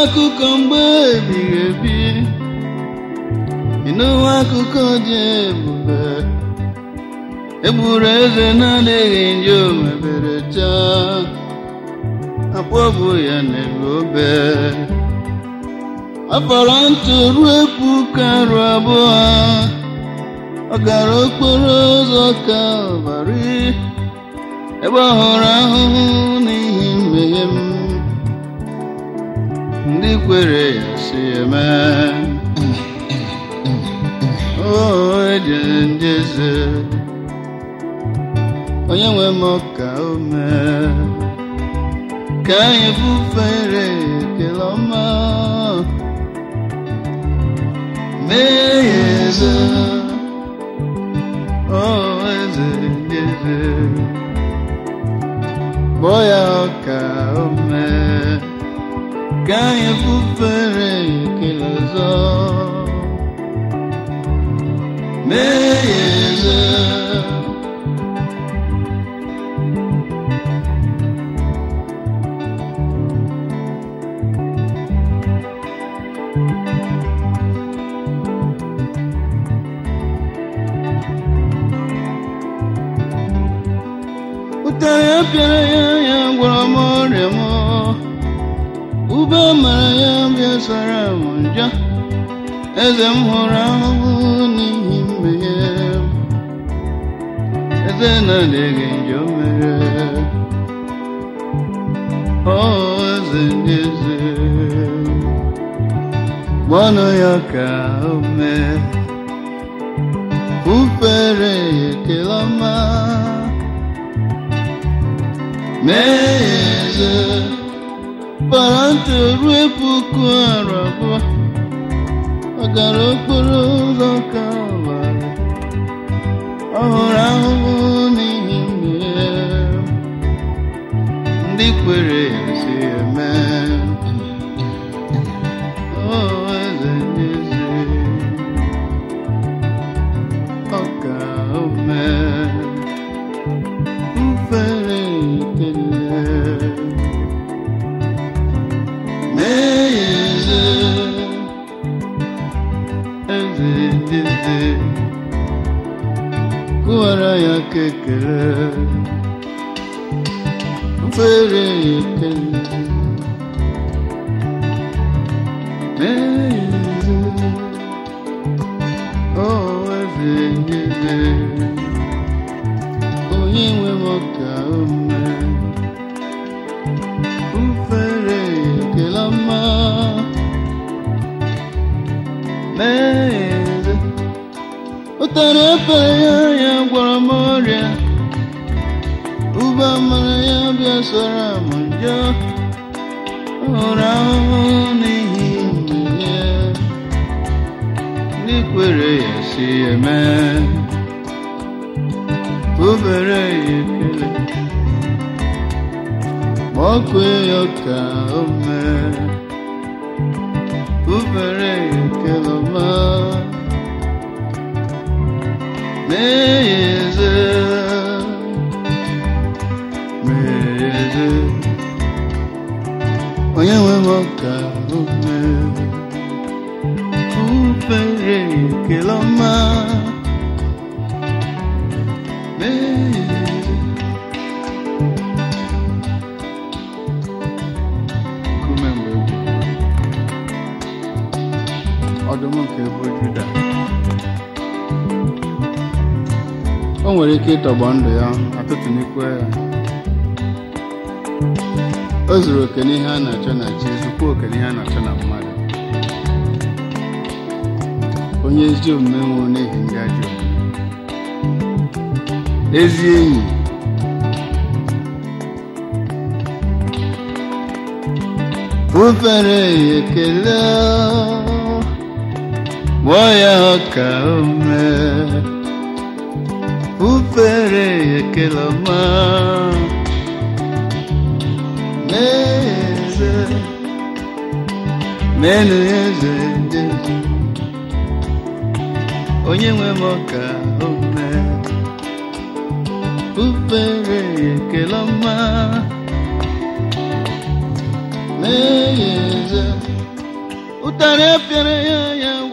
akụkọ mgbe ebighị ebi, ịnụwa akụkọ dị ebube, egburu eze na-adịghị njọ mebere taa, akpọgbu ya n'elu obe. Ọ fọrọ ntụ ruo puku arụ abụọ, ọ gara okporo ụzọ Kalvarị, ebe ọ hụrụ ahụhụ n'ihi mmehie m. Ndị kwere ya si eme, o ejere ndị eze, onye nwe m ka o mee, ka anyị fufere ekele ọma, mee ya eze, o eze ndị eze, kpọọ ya ka o mee, ka anyị fufere ekele ọzọ, mee ya eze. Ụtarị apịara ya gwọrọ m ọrịa m, ube mara ya bịa sara m njọ, eze m hụrụ ahụhụ n'ihi mmehie, eze na-adịghị njọ mere, o eze ndị eze, gbanụ ya ka o mee, ufere ya ekele ọma, mee ya eze. Fọrọ ntụ ruo puku arụ abụọ, ọ gara okporo ụzọ Kalvarị, ọ hụrụ ahụhụ n'ihi mmehie, ndị kwere ya si eme, o eze ndị eze, ọ ka o mee, ufere ekele, mee ya eze, eze ndị eze, kụwara ya ka ekele, ufere ekele, mee ya eze, o eze ndị eze, onye nwe m ka o mee, ufere ekele ọma, mee ya eze. Ụtarị apịara ya gwọrọ m ọrịa, ube mara ya bịa sara m njọ, ọ hụrụ ahụhụ n'ihi mmehie, ndị kwere ya si eme, ufere ekele, kpọkue ya ka o mee, ufere ekele ọma, mee ya eze, mee ya eze, onye nwe m ka o mee, ufere ekele ọma, mee ya eze. Kume mgbe ọdụm nke ebo Juda, o nwere ike ịtọgbọ ndụ ya, atụtụnikwe ya, o zuru oke n'ihe a na-achọ na chi, zukwa oke n'ihe a na-achọ na mmadụ, onye ezi omume nwụrụ n'ihi ndị ajọ omume, ezi enyi, ufere ekele, kpọọ ya ka o mee, ufere ekele ọma, mee ya eze, meenụ ya eze ndị eze, onye nwe m ka o mee, ufere ekele ọma, mee ya eze. ụtarị apịara ya ya